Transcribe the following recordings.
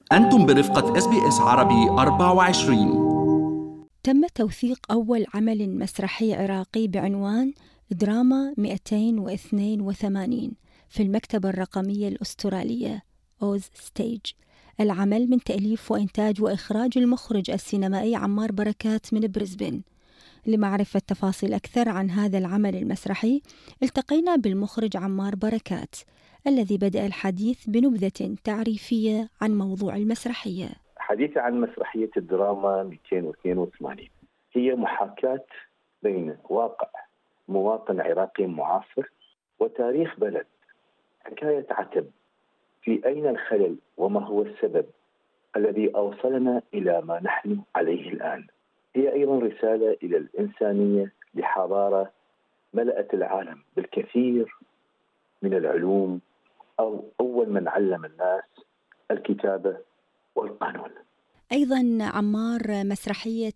أنتم برفقة SBS عربي 24. تم توثيق أول عمل مسرحي عراقي بعنوان دراما 282 في المكتبة الرقمية الأسترالية أوز ستيج. العمل من تأليف وإنتاج وإخراج المخرج السينمائي عمار بركات من بريسبن. لمعرفة تفاصيل أكثر عن هذا العمل المسرحي التقينا بالمخرج عمار بركات الذي بدأ الحديث بنبذة تعريفية عن موضوع المسرحية. حديثي عن مسرحية الدراما 282 هي محاكاة بين واقع مواطن عراقي معاصر وتاريخ بلد، حكاية عتب في أين الخلل وما هو السبب الذي أوصلنا إلى ما نحن عليه الآن. هي أيضا رسالة إلى الإنسانية لحضارة ملأت العالم بالكثير من العلوم، أو أول من علم الناس الكتابة والقانون. أيضا عمار، مسرحية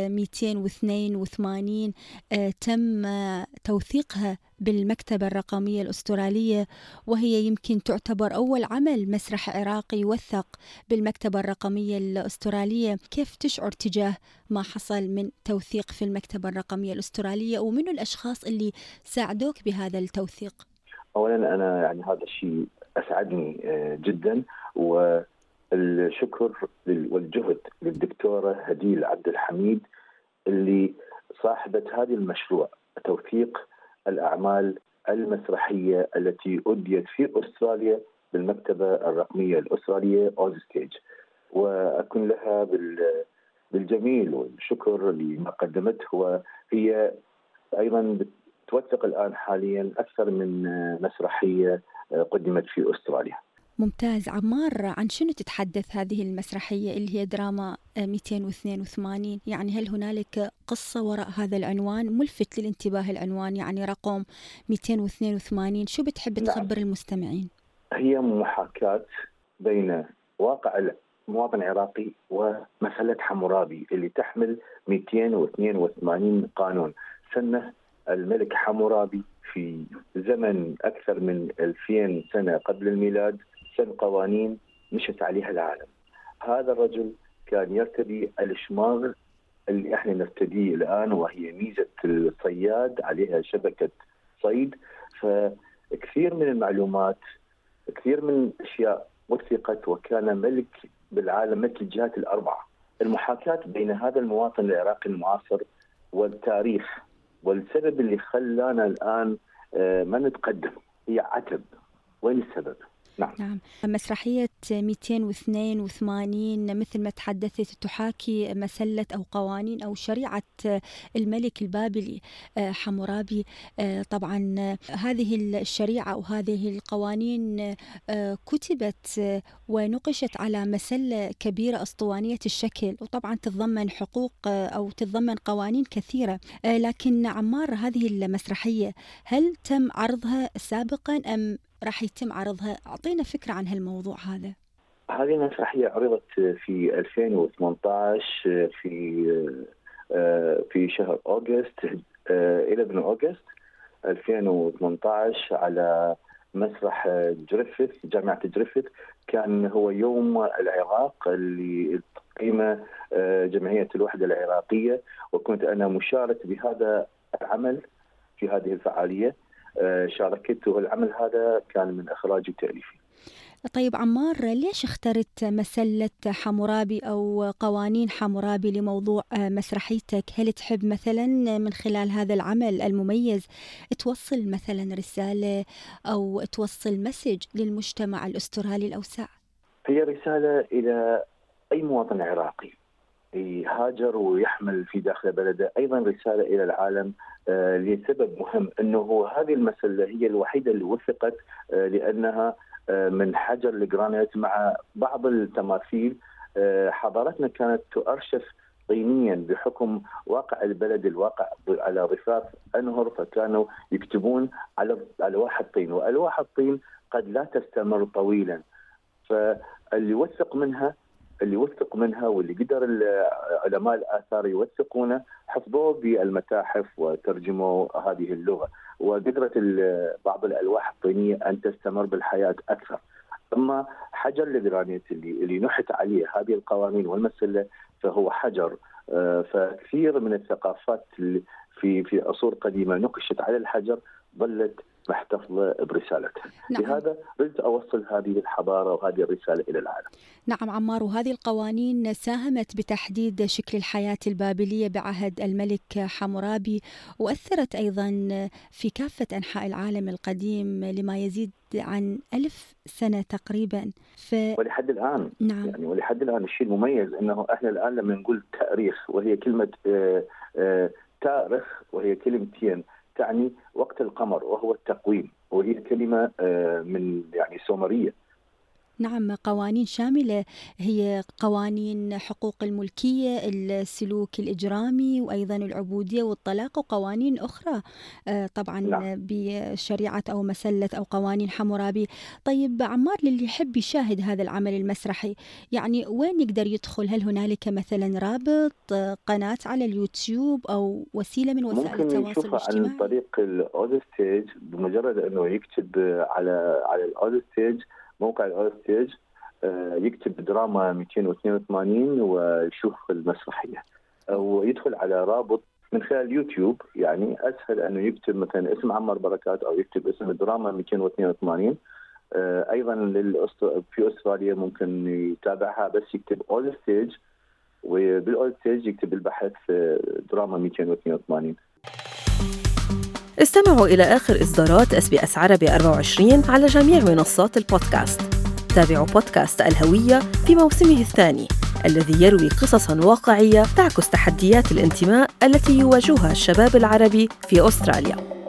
282 تم توثيقها بالمكتبة الرقمية الأسترالية، وهي يمكن تعتبر أول عمل مسرح عراقي يوثق بالمكتبة الرقمية الأسترالية. كيف تشعر تجاه ما حصل من توثيق في المكتبة الرقمية الأسترالية، ومن الأشخاص اللي ساعدوك بهذا التوثيق؟ أولا أنا هذا الشيء أسعدني جدا، والشكر والجهد للدكتورة هديل عبد الحميد اللي صاحبة هذا المشروع، توثيق الأعمال المسرحية التي أديت في أستراليا بالمكتبة الرقمية الأسترالية أوز ستيج، وأكون لها بالجميل والشكر لما قدمته. وهي أيضا توثق الآن حاليا أكثر من مسرحية قدمت في أستراليا. ممتاز. عمار، عن شنو تتحدث هذه المسرحية اللي هي دراما 282؟ يعني هل هنالك قصة وراء هذا العنوان؟ ملفت للانتباه العنوان، يعني رقم 282. شو بتحب تخبر المستمعين؟ هي محاكاة بين واقع المواطن العراقي ومسألة حمورابي اللي تحمل 282 قانون. سنة الملك حمورابي في زمن أكثر من 2000 سنة قبل الميلاد، سن قوانين مشت عليها العالم. هذا الرجل كان يرتدي الشماغ اللي احنا نرتديه الآن، وهي ميزة الصياد، عليها شبكة صيد. فكثير من المعلومات، كثير من الأشياء وثقت، وكان ملك بالعالم مثل الجهات الأربعة. المحاكاة بين هذا المواطن العراقي المعاصر والتاريخ والسبب اللي خلانا الآن ما نتقدم هي عتب. وين السبب؟ نعم. مسرحية 282 مثل ما تحدثت تحاكي مسلة أو قوانين أو شريعة الملك البابلي حمورابي. طبعا هذه الشريعة وهذه القوانين كتبت ونقشت على مسلة كبيرة أسطوانية الشكل، وطبعا تتضمن حقوق أو تتضمن قوانين كثيرة. لكن عمار، هذه المسرحية هل تم عرضها سابقا أم راح يتم عرضها؟ أعطينا فكرة عن هالموضوع هذا. هذه المسرحية عرضت في 2018 في شهر أغسطس، 11 أغسطس 2018 على مسرح جامعة جريفيث. كان هو يوم العراق اللي تقيمه جمعية الوحدة العراقية، وكنت أنا مشارك بهذا العمل في هذه الفعالية. شاركت، والعمل هذا كان من إخراجي وتأليفي. طيب عمار، ليش اخترت مسلة حمورابي أو قوانين حمورابي لموضوع مسرحيتك؟ هل تحب مثلا من خلال هذا العمل المميز توصل مثلا رسالة أو توصل مسج للمجتمع الأسترالي الأوسع؟ هي رسالة إلى أي مواطن عراقي يهاجر ويحمل في داخل بلده، أيضا رسالة إلى العالم لسبب مهم، أنه هذه المسألة هي الوحيدة اللي وثقت، لأنها من حجر الجرانيت مع بعض التماثيل. حضارتنا كانت تؤرشف طينيا بحكم واقع البلد، الواقع على ضفاف أنهر، فكانوا يكتبون على ألواح الطين، وألواح الطين قد لا تستمر طويلا. فاللي وثق منها واللي قدر علماء الآثار يوثقونه حفظوه بالمتاحف وترجموا هذه اللغة، وقدرت بعض الألواح الطينية أن تستمر بالحياة أكثر. أما حجر الجرانيت اللي نحت عليه هذه القوانين والمسلة فهو حجر. فكثير من الثقافات في عصور قديمة نقشت على الحجر ظلت محتفظة برسالتها. نعم. لهذا ردت أوصل هذه الحضارة وهذه الرسالة إلى العالم. نعم عمار، وهذه القوانين ساهمت بتحديد شكل الحياة البابلية بعهد الملك حمورابي، وأثرت أيضا في كافة أنحاء العالم القديم لما يزيد عن 1000 سنة تقريبا. ولحد الآن نعم. يعني ولحد الآن الشيء المميز أنه إحنا الآن لما نقول تاريخ، وهي كلمة تاريخ وهي كلمتين تعني وقت القمر وهو التقويم، وهي كلمة من يعني سومرية. نعم، قوانين شاملة، هي قوانين حقوق الملكية، السلوك الإجرامي، وأيضا العبودية والطلاق، وقوانين أخرى طبعا نعم. بشريعة أو مسلة أو قوانين حمورابي. طيب عمار، للي يحب يشاهد هذا العمل المسرحي يعني وين يقدر يدخل؟ هل هنالك مثلا رابط، قناة على اليوتيوب أو وسيلة من وسائل التواصل الاجتماعي؟ ممكن يشوفها عن طريق الأودستيج، بمجرد أنه يكتب على الأودستيج، موقع الأودستيج، يكتب دراما 282 ويشوف المسرحية، أو يدخل على رابط من خلال يوتيوب. يعني أسهل أنه يكتب مثلا اسم عمار بركات أو يكتب اسم الدراما 282. أيضا في أستراليا ممكن يتابعها، بس يكتب أودستيج، وبالأودستيج يكتب البحث دراما 282. استمعوا إلى آخر إصدارات SBS عربي 24 على جميع منصات البودكاست. تابعوا بودكاست الهوية في موسمه الثاني الذي يروي قصصاً واقعية تعكس تحديات الانتماء التي يواجهها الشباب العربي في أستراليا.